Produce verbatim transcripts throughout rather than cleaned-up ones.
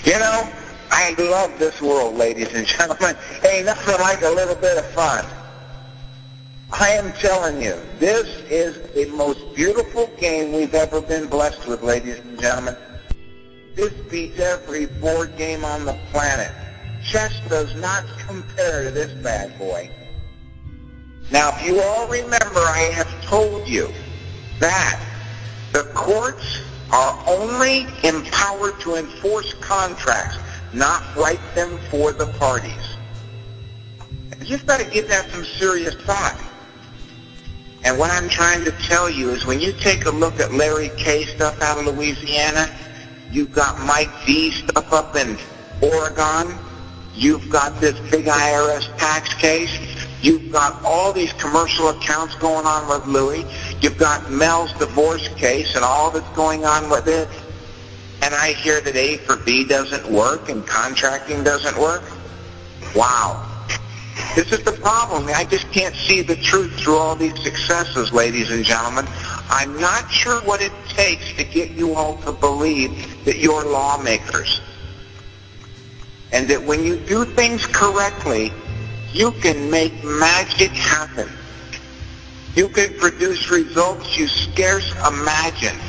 You know, I love this world, ladies and gentlemen. Ain't nothing like a little bit of fun. I am telling you, this is the most beautiful game we've ever been blessed with, ladies and gentlemen. This beats every board game on the planet. Chess does not compare to this bad boy. Now, if you all remember, I have told you that the courts are only empowered to enforce contracts, not write them for the parties. You've got to give that some serious thought. And what I'm trying to tell you is when you take a look at Larry K. stuff out of Louisiana, you've got Mike V. stuff up in Oregon, you've got this big I R S tax case, you've got all these commercial accounts going on with Louis, you've got Mel's divorce case and all that's going on with it, and I hear that A for B doesn't work and contracting doesn't work. Wow. This is the problem. I just can't see the truth through all these successes, ladies and gentlemen. I'm not sure what it takes to get you all to believe that you're lawmakers. And that when you do things correctly, you can make magic happen. You can produce results you scarce imagined.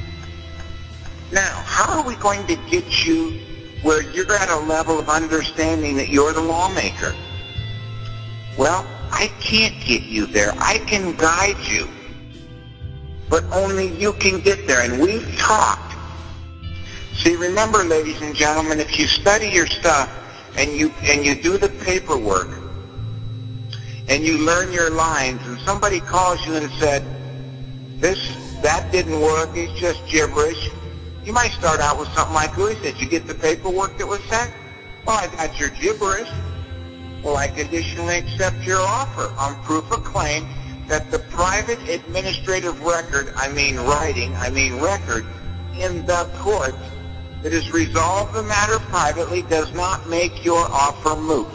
Now, how are we going to get you where you're at a level of understanding that you're the lawmaker? Well, I can't get you there. I can guide you. But only you can get there. And we've talked. See, remember, ladies and gentlemen, if you study your stuff and you and you do the paperwork and you learn your lines and somebody calls you and said, this, that didn't work, it's just gibberish, you might start out with something like Louis said. You get the paperwork that was sent? Well, I got your gibberish. Well, I conditionally accept your offer on proof of claim that the private administrative record, I mean writing, I mean record, in the court that has resolved the matter privately does not make your offer moot.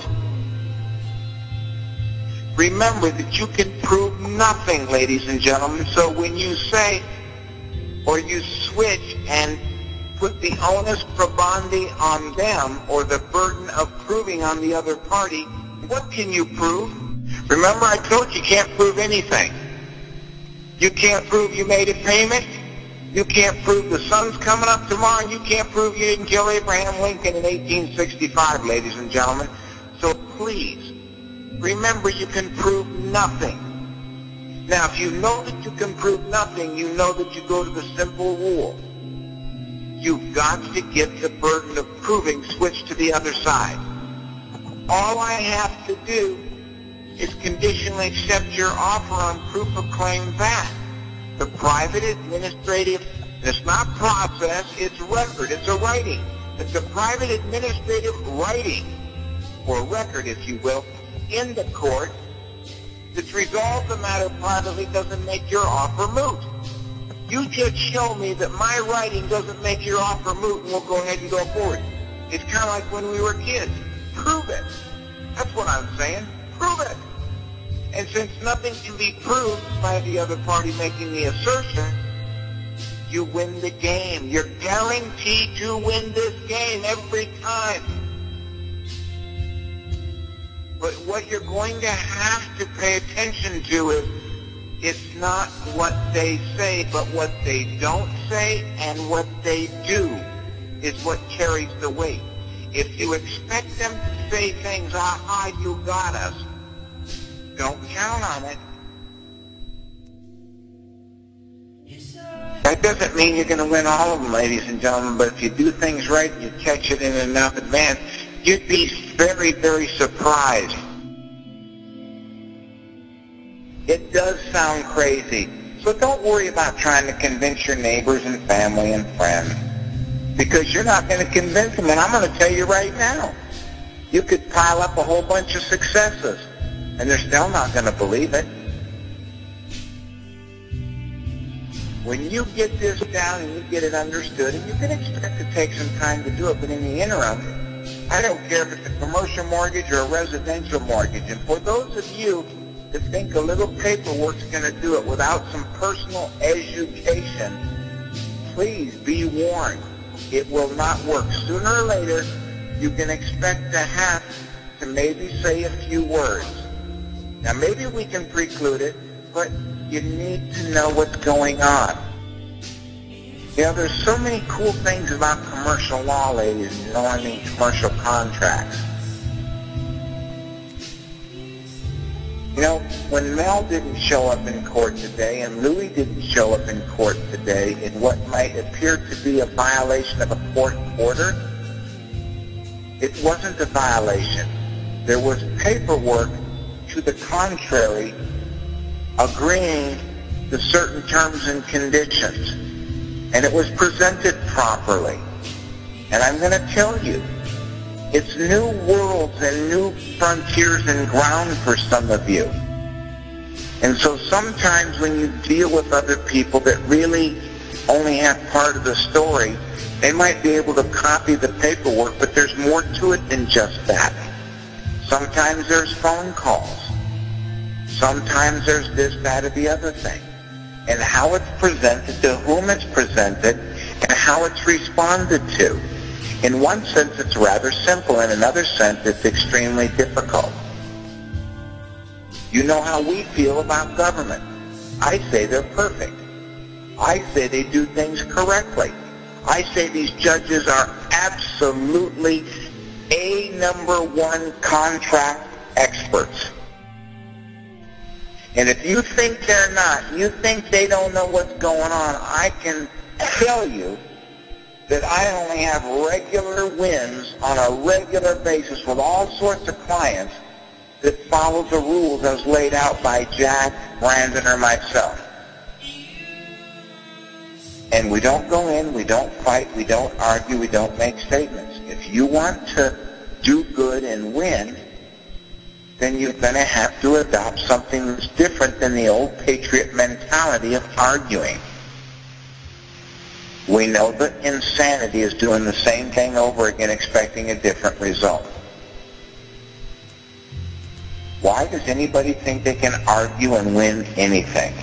Remember that you can prove nothing, ladies and gentlemen, so when you say or you switch and put the onus probandi on them or the burden of proving on the other party, what can you prove? Remember, I told you you can't prove anything. You can't prove you made a payment. You can't prove the sun's coming up tomorrow. You can't prove you didn't kill Abraham Lincoln in eighteen sixty-five, ladies and gentlemen. So please, remember you can prove nothing. Now, if you know that you can prove nothing, you know that you go to the simple rule. You've got to get the burden of proving switched to the other side. All I have to do is conditionally accept your offer on proof of claim that the private administrative, it's not process, it's record, it's a writing. It's a private administrative writing, or record, if you will, in the court that's resolved the matter privately doesn't make your offer moot. You just show me that my writing doesn't make your offer moot and we'll go ahead and go forward. It's kind of like when we were kids. Prove it. That's what I'm saying. Prove it. And since nothing can be proved by the other party making the assertion, you win the game. You're guaranteed to win this game every time. But what you're going to have to pay attention to is it's not what they say, but what they don't say and what they do is what carries the weight. If you expect them to say things, aha, you got us, don't count on it. That doesn't mean you're going to win all of them, ladies and gentlemen, but if you do things right and you catch it in enough advance, you'd be very, very surprised. It does sound crazy, so don't worry about trying to convince your neighbors and family and friends, because you're not going to convince them, and I'm going to tell you right now, you could pile up a whole bunch of successes, and they're still not going to believe it. When you get this down and you get it understood, and you can expect to take some time to do it, but in the interim, I don't care if it's a commercial mortgage or a residential mortgage, and for those of you that think a little paperwork's going to do it without some personal education, please be warned. It will not work. Sooner or later, you can expect to have to maybe say a few words. Now, maybe we can preclude it, but you need to know what's going on. You know, there's so many cool things about commercial law, ladies, you know, I mean commercial contracts. You know, when Mel didn't show up in court today and Louis didn't show up in court today in what might appear to be a violation of a court order, it wasn't a violation. There was paperwork to the contrary agreeing to certain terms and conditions, and it was presented properly. And I'm going to tell you, it's new worlds and new frontiers and ground for some of you. And so sometimes when you deal with other people that really only have part of the story, they might be able to copy the paperwork, but there's more to it than just that. Sometimes there's phone calls. Sometimes there's this, that, or the other thing. And how it's presented, to whom it's presented, and how it's responded to. In one sense, it's rather simple. In another sense, it's extremely difficult. You know how we feel about government. I say they're perfect. I say they do things correctly. I say these judges are absolutely a number one contract experts. And if you think they're not, you think they don't know what's going on, I can tell you that I only have regular wins on a regular basis with all sorts of clients that follow the rules as laid out by Jack, Brandon, or myself. And we don't go in, we don't fight, we don't argue, we don't make statements. If you want to do good and win, then you're going to have to adopt something that's different than the old patriot mentality of arguing. We know that insanity is doing the same thing over again, expecting a different result. Why does anybody think they can argue and win anything?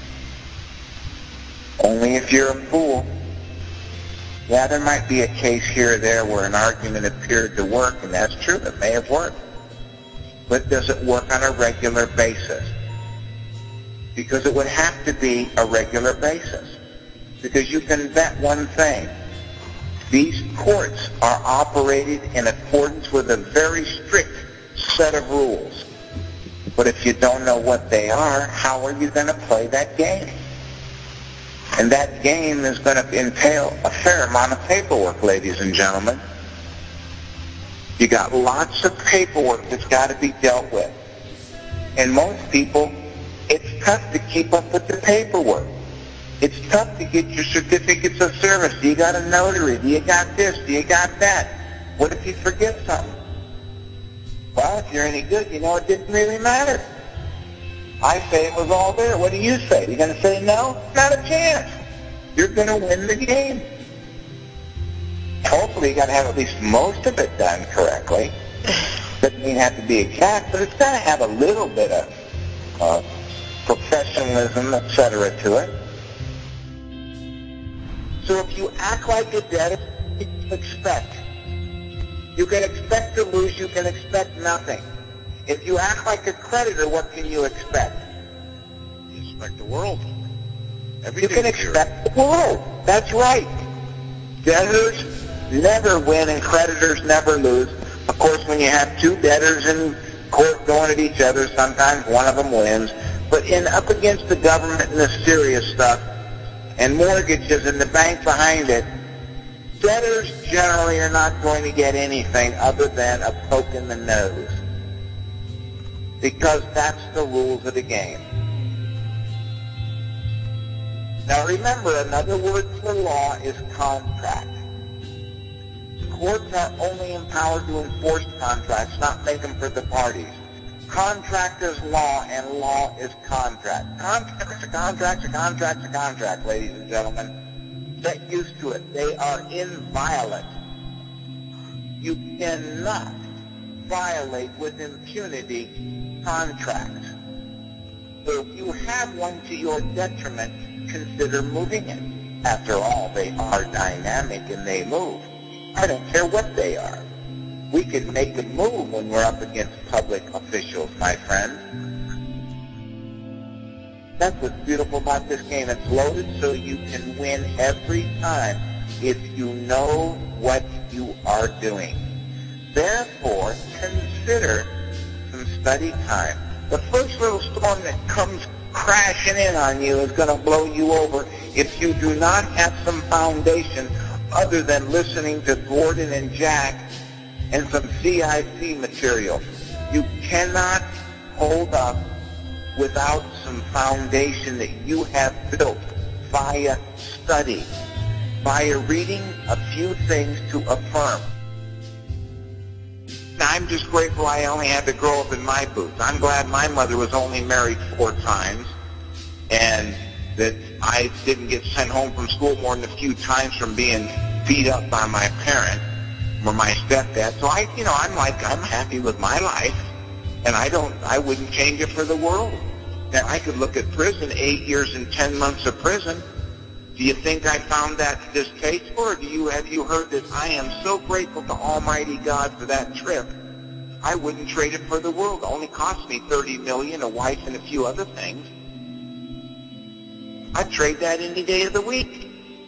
Only if you're a fool. Yeah, there might be a case here or there where an argument appeared to work, and that's true, it may have worked. But does it work on a regular basis? Because it would have to be a regular basis. Because you can bet one thing. These courts are operated in accordance with a very strict set of rules. But if you don't know what they are, how are you going to play that game? And that game is going to entail a fair amount of paperwork, ladies and gentlemen. You got lots of paperwork that's got to be dealt with. And most people, it's tough to keep up with the paperwork. It's tough to get your certificates of service. Do you got a notary? Do you got this? Do you got that? What if you forget something? Well, if you're any good, you know it didn't really matter. I say it was all there. What do you say? You're going to say no? Not a chance. You're going to win the game. Hopefully you got to have at least most of it done correctly. Doesn't mean have to be exact, but it's got to have a little bit of uh, professionalism, et cetera, to it. So if you act like a debtor, you can expect. You can expect to lose. You can expect nothing. If you act like a creditor, what can you expect? You expect the world. You can expect the world. That's right. Debtors never win and creditors never lose. Of course, when you have two debtors in court going at each other, sometimes one of them wins. But in up against the government and the serious stuff, and mortgages and the bank behind it, debtors generally are not going to get anything other than a poke in the nose. Because that's the rules of the game. Now remember, another word for law is contract. Courts are only empowered to enforce contracts, not make them for the parties. Contract is law, and law is contract. Contracts are contracts are contracts are contracts, ladies and gentlemen. Get used to it. They are inviolate. You cannot violate with impunity contracts. So if you have one to your detriment, consider moving it. After all, they are dynamic and they move. I don't care what they are. We can make a move when we're up against public officials, my friend. That's what's beautiful about this game. It's loaded so you can win every time if you know what you are doing. Therefore, consider some study time. The first little storm that comes crashing in on you is going to blow you over if you do not have some foundation other than listening to Gordon and Jack and some C I C material. You cannot hold up without some foundation that you have built via study, via reading a few things to affirm. I'm just grateful I only had to grow up in my boots. I'm glad my mother was only married four times and that I didn't get sent home from school more than a few times from being beat up by my parent or my stepdad. So I, you know, I'm like, I'm happy with my life, and I don't, I wouldn't change it for the world. Now, I could look at prison, eight years and ten months of prison. Do you think I found that distasteful, or do you, have you heard that I am so grateful to Almighty God for that trip? I wouldn't trade it for the world. It only cost me thirty million dollars, a wife, and a few other things. I'd trade that any day of the week.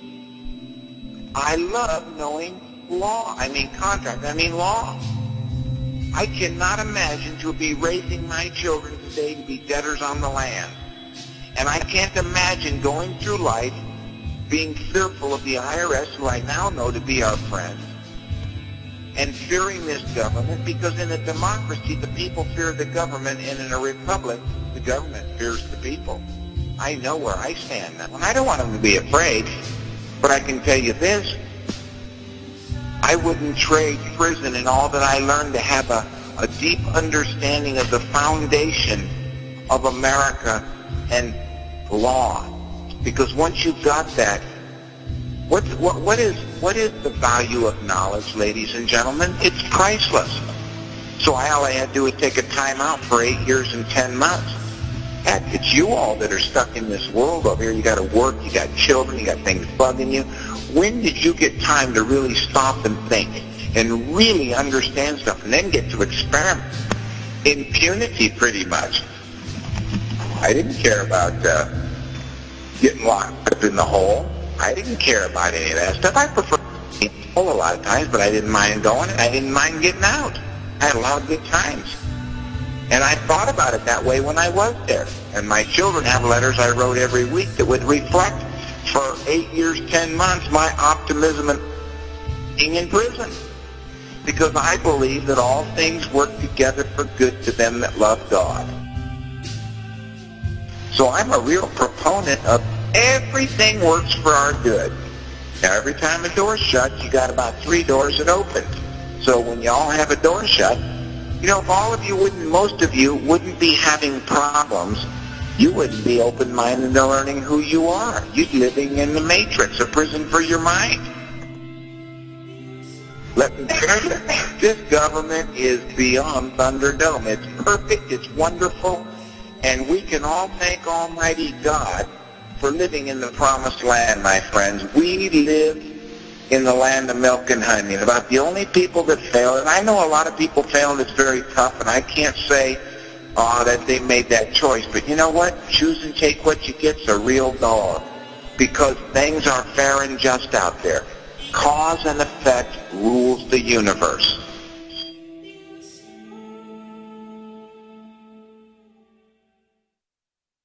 I love knowing law. I mean contract. I mean law. I cannot imagine to be raising my children today to be debtors on the land. And I can't imagine going through life being fearful of the I R S, who I now know to be our friend, and fearing this government, because in a democracy, the people fear the government, and in a republic, the government fears the people. I know where I stand now, and I don't want them to be afraid, but I can tell you this, I wouldn't trade prison and all that I learned to have a, a deep understanding of the foundation of America and law. Because once you've got that, what, what, what, is, what is the value of knowledge, ladies and gentlemen? It's priceless. So I, all I had to do was take a time out for eight years and ten months. Heck, it's you all that are stuck in this world over here. You got to work, you got children, you got things bugging you. When did you get time to really stop and think and really understand stuff and then get to experiment? Impunity, pretty much. I didn't care about uh, getting locked up in the hole. I didn't care about any of that stuff. I preferred being in the hole a lot of times, but I didn't mind going. I didn't mind getting out. I had a lot of good times. And I thought about it that way when I was there. And my children have letters I wrote every week that would reflect for eight years, ten months, my optimism in being in prison. Because I believe that all things work together for good to them that love God. So I'm a real proponent of everything works for our good. Now, every time a door's shut, you got about three doors that open. So when you all have a door shut, you know, if all of you wouldn't, most of you wouldn't be having problems, you wouldn't be open-minded to learning who you are. You'd be living in the matrix, a prison for your mind. Let me tell you, this government is beyond Thunderdome. It's perfect, it's wonderful, and we can all thank Almighty God for living in the promised land, my friends. We live in the land of milk and honey. And about the only people that fail, and I know a lot of people fail and it's very tough, and I can't say uh, that they made that choice. But you know what? Choose and take what you get's a real dog. Because things are fair and just out there. Cause and effect rules the universe.